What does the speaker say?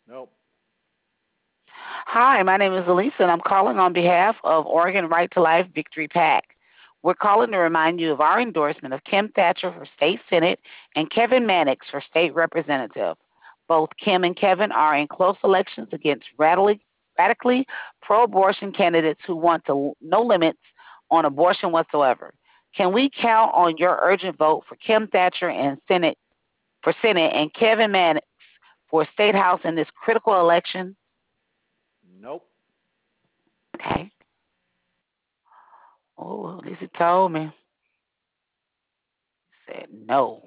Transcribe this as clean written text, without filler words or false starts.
Nope. Hi, my name is Elisa, and I'm calling on behalf of Oregon Right to Life Victory PAC. We're calling to remind you of our endorsement of Kim Thatcher for state senate and Kevin Mannix for state representative. Both Kim and Kevin are in close elections against radically pro-abortion candidates who want no limits on abortion whatsoever. Can we count on your urgent vote for Kim Thatcher and Senate and Kevin Mannix for state house in this critical election? Nope. Okay. Oh, at least he told me. Said no.